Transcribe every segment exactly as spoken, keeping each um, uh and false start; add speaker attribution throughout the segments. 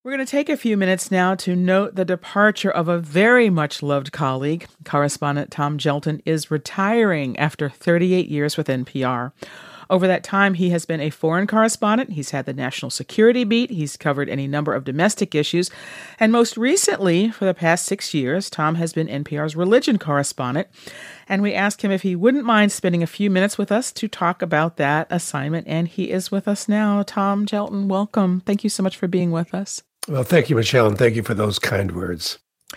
Speaker 1: We're going to take a few minutes now to note the departure of a very much loved colleague. Correspondent Tom Gjelten is retiring after thirty-eight years with N P R. Over that time, he has been a foreign correspondent. He's had the national security beat. He's covered any number of domestic issues. And most recently, for the past six years, Tom has been N P R's religion correspondent. And we asked him if he wouldn't mind spending a few minutes with us to talk about that assignment. And he is with us now. Tom Gjelten, welcome. Thank you so much for being with us.
Speaker 2: Well, thank you, Michelle, and thank you for those kind words.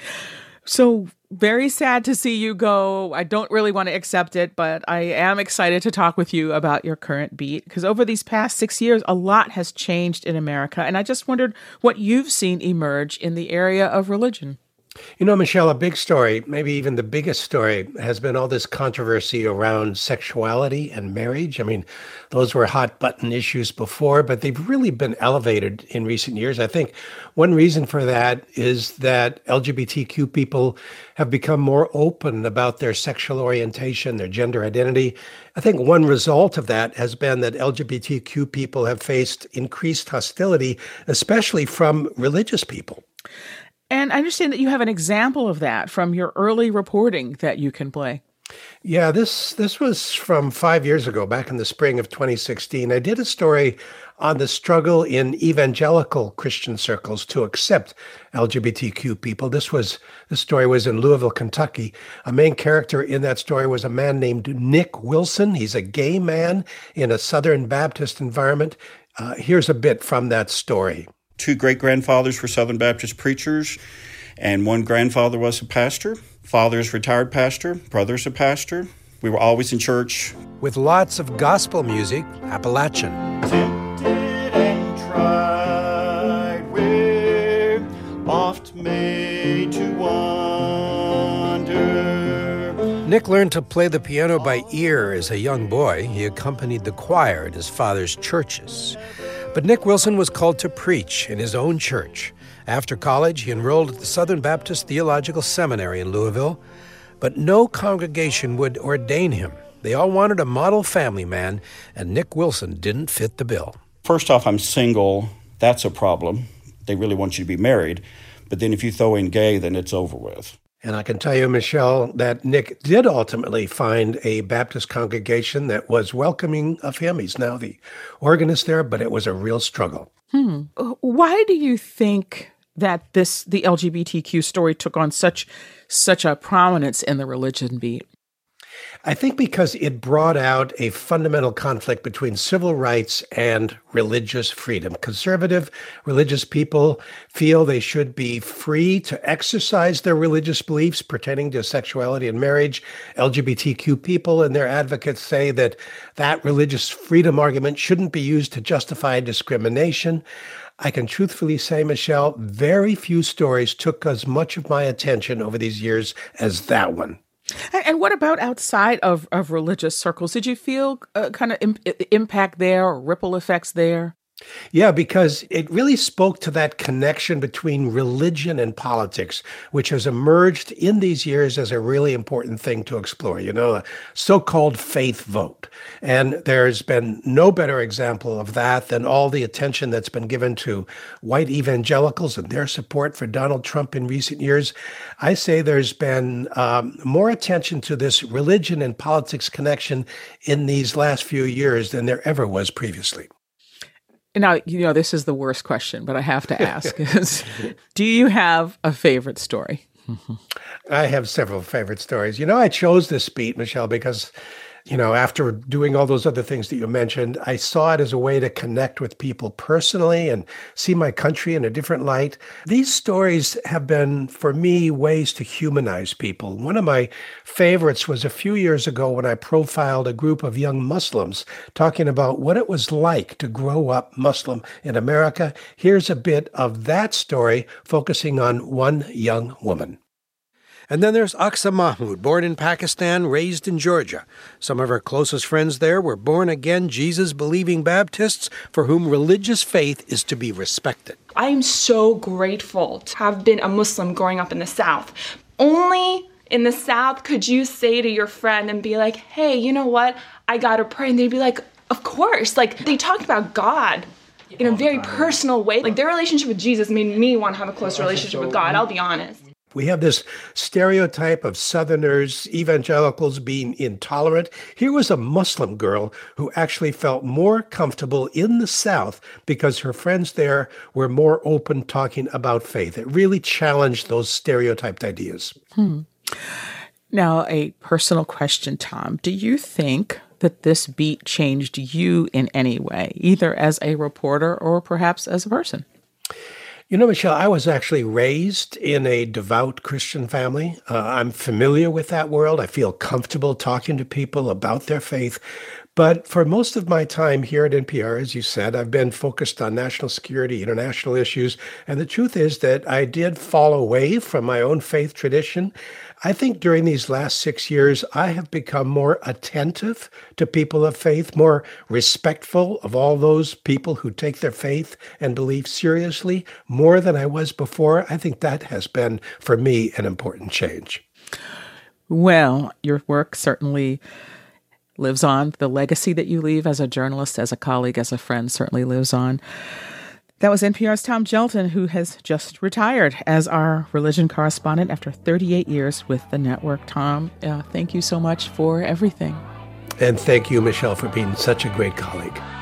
Speaker 1: So very sad to see you go. I don't really want to accept it, but I am excited to talk with you about your current beat, because over these past six years, a lot has changed in America. And I just wondered what you've seen emerge in the area of religion.
Speaker 2: You know, Michelle, a big story, maybe even the biggest story, has been all this controversy around sexuality and marriage. I mean, those were hot button issues before, but they've really been elevated in recent years. I think one reason for that is that L G B T Q people have become more open about their sexual orientation, their gender identity. I think one result of that has been that L G B T Q people have faced increased hostility, especially from religious people.
Speaker 1: And I understand that you have an example of that from your early reporting that you can play.
Speaker 2: Yeah, this this was from five years ago, back in the spring of twenty sixteen. I did a story on the struggle in evangelical Christian circles to accept L G B T Q people. This was the story was in Louisville, Kentucky. A main character in that story was a man named Nick Wilson. He's a gay man in a Southern Baptist environment. Uh, here's a bit from that story.
Speaker 3: Two great-grandfathers were Southern Baptist preachers, and one grandfather was a pastor. Father's retired pastor, brother's a pastor. We were always in church.
Speaker 2: With lots of gospel music, Appalachian.
Speaker 4: Tempted and tried, we're oft made to wander.
Speaker 2: Nick learned to play the piano by ear as a young boy. He accompanied the choir at his father's churches. But Nick Wilson was called to preach in his own church. After college, he enrolled at the Southern Baptist Theological Seminary in Louisville, but no congregation would ordain him. They all wanted a model family man, and Nick Wilson didn't fit the bill.
Speaker 3: First off, I'm single. That's a problem. They really want you to be married. But then if you throw in gay, then it's over with.
Speaker 2: And I can tell you, Michelle, that Nick did ultimately find a Baptist congregation that was welcoming of him. He's now the organist there, but it was a real struggle.
Speaker 1: Hmm. Why do you think that this the L G B T Q story took on such such a prominence in the religion beat?
Speaker 2: I think because it brought out a fundamental conflict between civil rights and religious freedom. Conservative religious people feel they should be free to exercise their religious beliefs pertaining to sexuality and marriage. L G B T Q people and their advocates say that that religious freedom argument shouldn't be used to justify discrimination. I can truthfully say, Michelle, very few stories took as much of my attention over these years as that one.
Speaker 1: And what about outside of, of religious circles? Did you feel uh, kind of Im- impact there or ripple effects there?
Speaker 2: Yeah, because it really spoke to that connection between religion and politics, which has emerged in these years as a really important thing to explore, you know, a so-called faith vote. And there's been no better example of that than all the attention that's been given to white evangelicals and their support for Donald Trump in recent years. I say there's been um, more attention to this religion and politics connection in these last few years than there ever was previously.
Speaker 1: Now, you know, this is the worst question, but I have to ask. is, do you have a favorite story?
Speaker 2: I have several favorite stories. You know, I chose this beat, Michelle, because, you know, after doing all those other things that you mentioned, I saw it as a way to connect with people personally and see my country in a different light. These stories have been, for me, ways to humanize people. One of my favorites was a few years ago when I profiled a group of young Muslims talking about what it was like to grow up Muslim in America. Here's a bit of that story focusing on one young woman. And then there's Aqsa Mahmood, born in Pakistan, raised in Georgia. Some of her closest friends there were born-again, Jesus-believing Baptists for whom religious faith is to be respected.
Speaker 5: I am so grateful to have been a Muslim growing up in the South. Only in the South could you say to your friend and be like, hey, you know what? I gotta pray. And they'd be like, of course. Like, they talked about God in a very personal way. Like their relationship with Jesus made me want to have a close relationship with God, I'll be honest.
Speaker 2: We have this stereotype of Southerners, evangelicals being intolerant. Here was a Muslim girl who actually felt more comfortable in the South because her friends there were more open talking about faith. It really challenged those stereotyped ideas.
Speaker 1: Hmm. Now, a personal question, Tom. Do you think that this beat changed you in any way, either as a reporter or perhaps as a person?
Speaker 2: You know, Michelle, I was actually raised in a devout Christian family. Uh, I'm familiar with that world. I feel comfortable talking to people about their faith. But for most of my time here at N P R, as you said, I've been focused on national security, international issues. And the truth is that I did fall away from my own faith tradition. I think during these last six years, I have become more attentive to people of faith, more respectful of all those people who take their faith and belief seriously, more than I was before. I think that has been, for me, an important change.
Speaker 1: Well, your work certainly lives on. The legacy that you leave as a journalist, as a colleague, as a friend certainly lives on. That was N P R's Tom Gjelten, who has just retired as our religion correspondent after thirty-eight years with the network. Tom, uh, thank you so much for everything.
Speaker 2: And thank you, Michelle, for being such a great colleague.